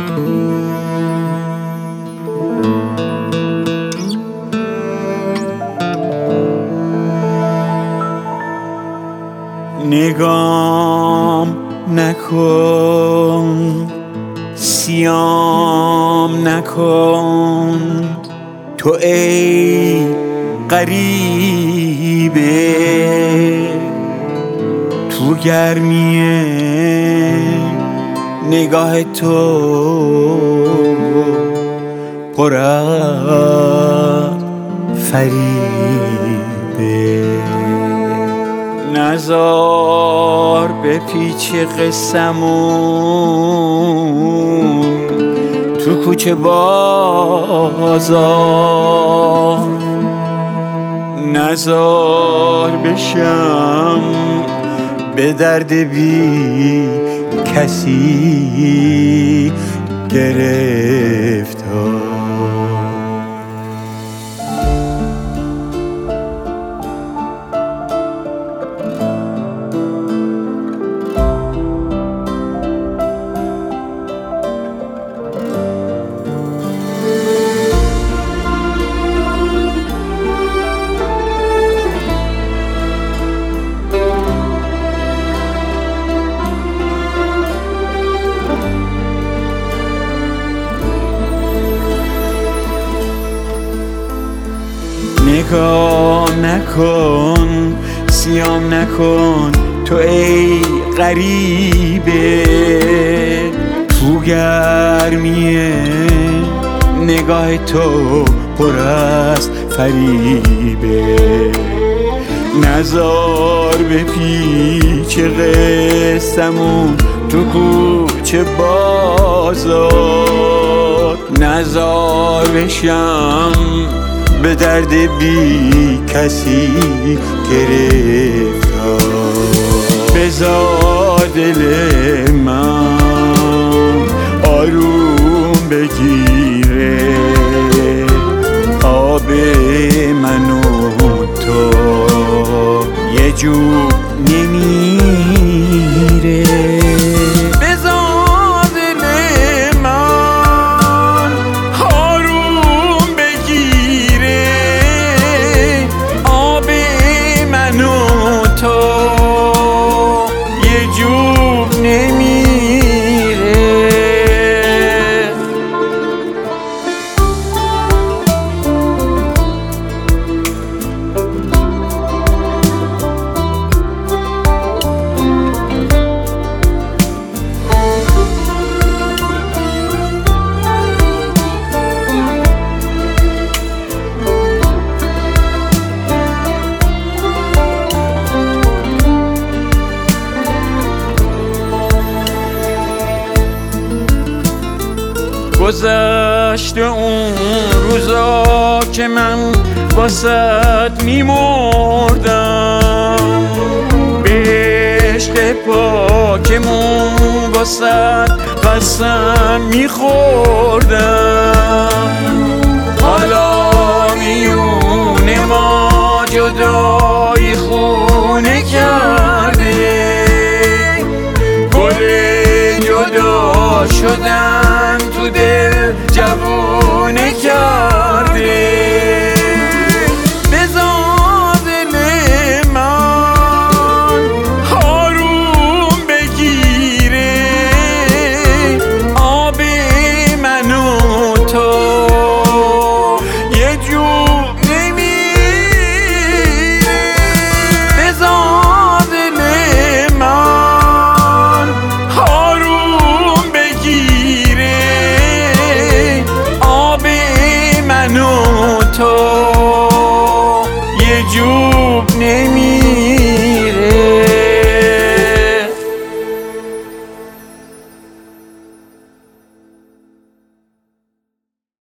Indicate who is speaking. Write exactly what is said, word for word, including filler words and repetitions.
Speaker 1: نگام نکن، سیام نکن، تو ای غریبه، تو گرمی نگاه تو پر از فریبه. نزار به پیچ قسمون تو کوچه بازار، نزار بشم به درد بی کسی گرفتار. نگاه نکن، سیام نکن، تو ای غریبه، تو گرمی نگاه تو پر از فریبه. نزار به پیچ قسمون تو کوچه بازار، نزار بشم به درد بی کسی گرفتار. بذار دل من آروم بگیره، آب من و تو یه جور نمیره. گذشته اون روزا که من واسط میمردم، به عشق پاکمون واسط قسم میخوردم. حالا میونه ما جدایی خونه کرده، گل جدا شدم